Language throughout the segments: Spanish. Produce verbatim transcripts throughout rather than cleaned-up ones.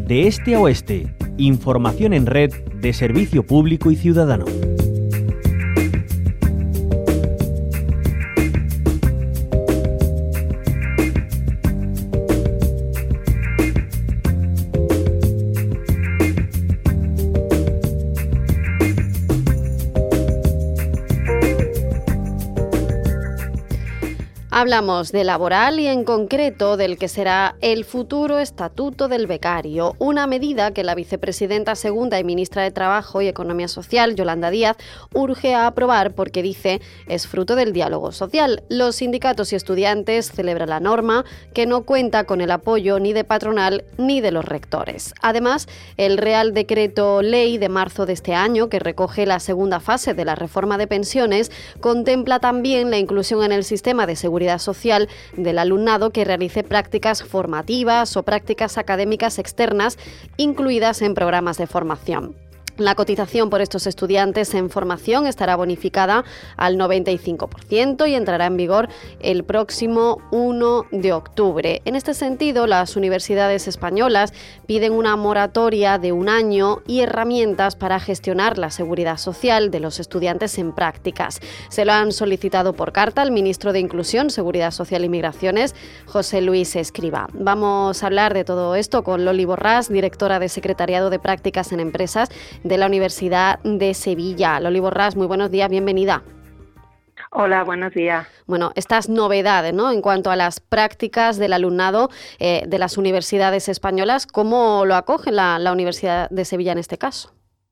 De este a oeste, información en red de servicio público y ciudadano. Hablamos de laboral y en concreto del que será el futuro Estatuto del Becario, una medida que la vicepresidenta segunda y ministra de Trabajo y Economía Social, Yolanda Díaz, urge a aprobar porque dice es fruto del diálogo social. Los sindicatos y estudiantes celebran la norma que no cuenta con el apoyo ni de patronal ni de los rectores. Además, el Real Decreto Ley de marzo de este año, que recoge la segunda fase de la reforma de pensiones, contempla también la inclusión en el sistema de seguridad social del alumnado que realice prácticas formativas o prácticas académicas externas incluidas en programas de formación. La cotización por estos estudiantes en formación estará bonificada al noventa y cinco por ciento y entrará en vigor el próximo uno de octubre. En este sentido, las universidades españolas piden una moratoria de un año y herramientas para gestionar la seguridad social de los estudiantes en prácticas. Se lo han solicitado por carta al ministro de Inclusión, Seguridad Social y Migraciones, José Luis Escrivá. Vamos a hablar de todo esto con Loli Borràs, directora de Secretariado de Prácticas en Empresas de la Universidad de Sevilla. Loli Borràs, muy buenos días, bienvenida. Hola, buenos días. Bueno, estas novedades, ¿no?, en cuanto a las prácticas del alumnado eh, de las universidades españolas, ¿cómo lo acoge la, la Universidad de Sevilla en este caso?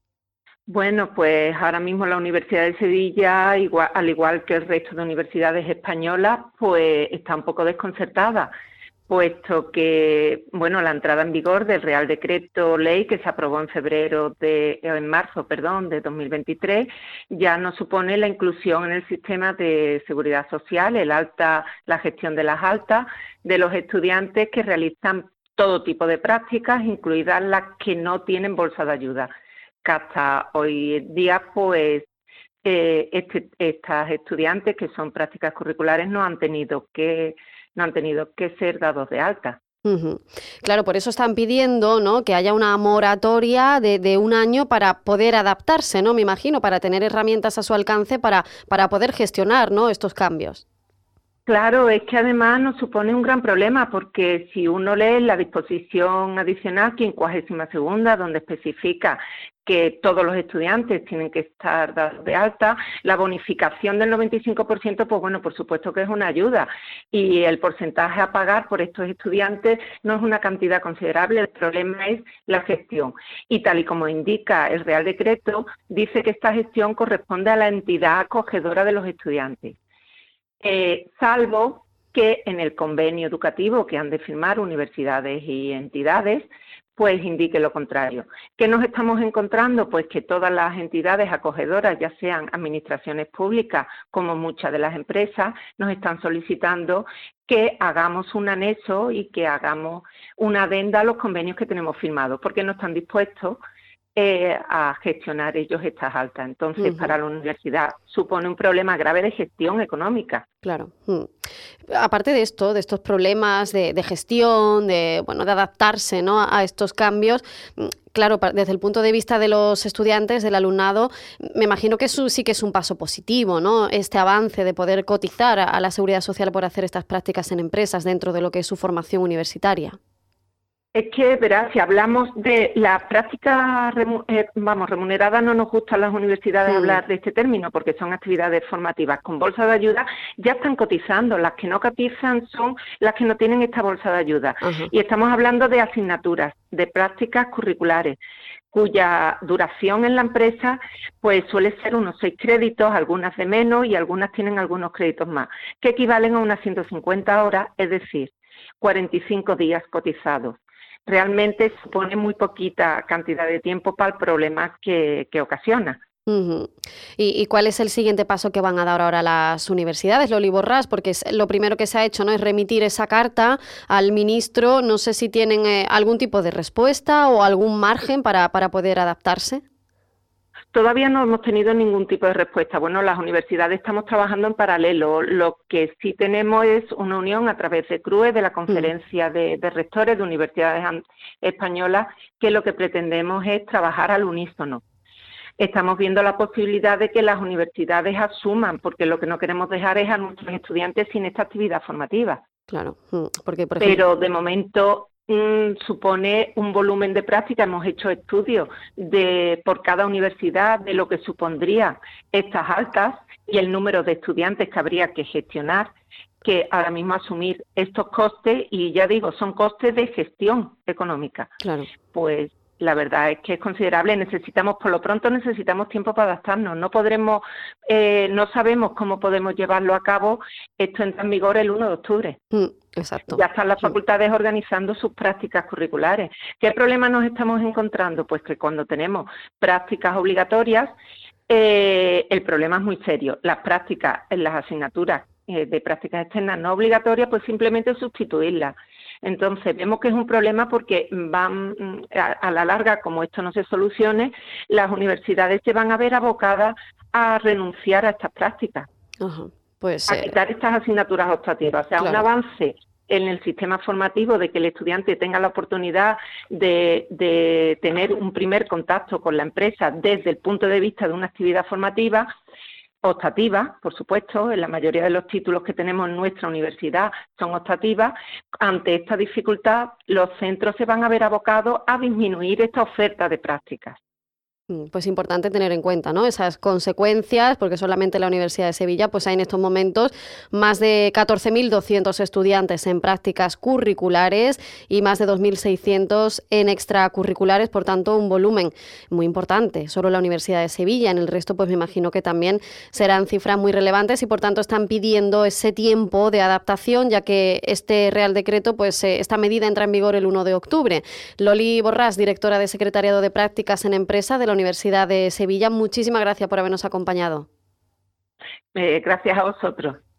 Bueno, pues ahora mismo la Universidad de Sevilla, igual, al igual que el resto de universidades españolas, pues está un poco desconcertada, puesto que, bueno, la entrada en vigor del Real Decreto Ley que se aprobó en febrero de, en marzo, perdón, de dos mil veintitrés, ya no supone la inclusión en el sistema de seguridad social, el alta, la gestión de las altas de los estudiantes que realizan todo tipo de prácticas, incluidas las que no tienen bolsa de ayuda, que hasta hoy en día, pues, eh, este, estas estudiantes que son prácticas curriculares no han tenido que no han tenido que ser dados de alta. Uh-huh. Claro, por eso están pidiendo, ¿no?, que haya una moratoria de, de un año para poder adaptarse, ¿no?, me imagino, para tener herramientas a su alcance para, para poder gestionar, ¿no?, estos cambios. Claro, es que además nos supone un gran problema porque si uno lee la disposición adicional quincuagésima segunda, donde especifica que todos los estudiantes tienen que estar dados de alta, la bonificación del noventa y cinco por ciento, pues bueno, por supuesto que es una ayuda y el porcentaje a pagar por estos estudiantes no es una cantidad considerable, el problema es la gestión. Y tal y como indica el Real Decreto, dice que esta gestión corresponde a la entidad acogedora de los estudiantes. Eh, salvo que en el convenio educativo que han de firmar universidades y entidades, pues indique lo contrario. ¿Qué nos estamos encontrando? Pues que todas las entidades acogedoras, ya sean administraciones públicas como muchas de las empresas, nos están solicitando que hagamos un anexo y que hagamos una adenda a los convenios que tenemos firmados, porque no están dispuestos Eh, a gestionar ellos estas altas. Entonces, uh-huh. para la universidad supone un problema grave de gestión económica. Claro. Uh-huh. Aparte de esto, de estos problemas de, de gestión, de bueno, de adaptarse, ¿no?, a estos cambios, claro, desde el punto de vista de los estudiantes, del alumnado, me imagino que eso sí que es un paso positivo, ¿no?, este avance de poder cotizar a, a la seguridad social por hacer estas prácticas en empresas dentro de lo que es su formación universitaria. Es que, verás, si hablamos de la práctica eh, vamos, remunerada, no nos gusta a las universidades sí. hablar de este término porque son actividades formativas. Con bolsa de ayuda ya están cotizando, las que no cotizan son las que no tienen esta bolsa de ayuda. Uh-huh. Y estamos hablando de asignaturas, de prácticas curriculares, cuya duración en la empresa pues suele ser unos seis créditos, algunas de menos y algunas tienen algunos créditos más, que equivalen a unas ciento cincuenta horas, es decir, cuarenta y cinco días cotizados. Realmente supone muy poquita cantidad de tiempo para el problema que, que ocasiona. Uh-huh. ¿Y, ¿Y cuál es el siguiente paso que van a dar ahora las universidades, Loli Borràs? Porque es, lo primero que se ha hecho, ¿no?, es remitir esa carta al ministro. No sé si tienen eh, algún tipo de respuesta o algún margen para, para poder adaptarse. Todavía no hemos tenido ningún tipo de respuesta. Bueno, las universidades estamos trabajando en paralelo. Lo que sí tenemos es una unión a través de C R U E, de la Conferencia de, de Rectores de Universidades Españolas, que lo que pretendemos es trabajar al unísono. Estamos viendo la posibilidad de que las universidades asuman, porque lo que no queremos dejar es a nuestros estudiantes sin esta actividad formativa. Claro, porque por ejemplo... Pero de momento... Mm, supone un volumen de práctica. Hemos hecho estudios de por cada universidad de lo que supondría estas altas y el número de estudiantes que habría que gestionar, que ahora mismo asumir estos costes, y ya digo, son costes de gestión económica. Claro. Pues la verdad es que es considerable. Necesitamos, por lo pronto, necesitamos tiempo para adaptarnos. No podremos, eh, no sabemos cómo podemos llevarlo a cabo. Esto entra en vigor el uno de octubre. Mm, exacto. Ya están las facultades organizando sus prácticas curriculares. ¿Qué problema nos estamos encontrando? Pues que cuando tenemos prácticas obligatorias, eh, el problema es muy serio. Las prácticas en las asignaturas eh, de prácticas externas no obligatorias, pues simplemente sustituirlas. Entonces, vemos que es un problema porque van a, a la larga, como esto no se solucione, las universidades se van a ver abocadas a renunciar a estas prácticas, Ajá, pues, a quitar estas asignaturas optativas. O sea, claro, un avance en el sistema formativo de que el estudiante tenga la oportunidad de, de tener un primer contacto con la empresa desde el punto de vista de una actividad formativa, optativas, por supuesto. En la mayoría de los títulos que tenemos en nuestra universidad son optativas. Ante esta dificultad, los centros se van a ver abocados a disminuir esta oferta de prácticas. Pues importante tener en cuenta, ¿no?, esas consecuencias, porque solamente en la Universidad de Sevilla pues hay en estos momentos más de catorce mil doscientos estudiantes en prácticas curriculares y más de dos mil seiscientos en extracurriculares, por tanto un volumen muy importante. Solo la Universidad de Sevilla, en el resto pues me imagino que también serán cifras muy relevantes y por tanto están pidiendo ese tiempo de adaptación, ya que este Real Decreto, pues eh, esta medida entra en vigor el uno de octubre. Loli Borràs, directora de Secretariado de Prácticas en Empresa de la Universidad de Sevilla, muchísimas gracias por habernos acompañado. Eh, gracias a vosotros.